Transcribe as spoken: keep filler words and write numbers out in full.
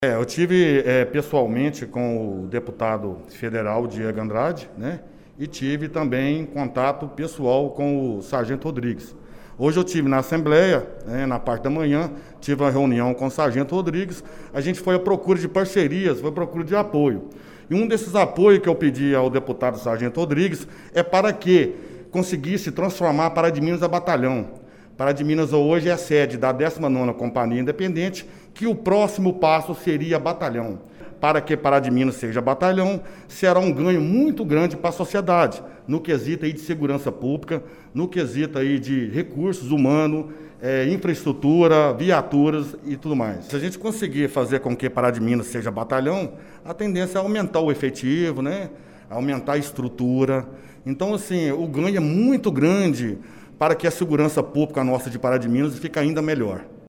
É, eu tive é, pessoalmente com o deputado federal Diego Andrade, né? E tive também contato pessoal com o Sargento Rodrigues. Hoje eu tive na Assembleia, né, na parte da manhã, tive uma reunião com o Sargento Rodrigues. A gente foi à procura de parcerias, foi à procura de apoio. E um desses apoios que eu pedi ao deputado Sargento Rodrigues é para que conseguisse transformar Pará de Minas a batalhão. Pará de Minas hoje é a sede da décima nona Companhia Independente, que o próximo passo seria batalhão. Para que Pará de Minas seja batalhão, será um ganho muito grande para a sociedade, no quesito aí de segurança pública, no quesito aí de recursos humanos, é, infraestrutura, viaturas e tudo mais. Se a gente conseguir fazer com que Pará de Minas seja batalhão, a tendência é aumentar o efetivo, né? Aumentar a estrutura. Então, assim, o ganho é muito grande para que a segurança pública nossa de Pará de Minas fique ainda melhor.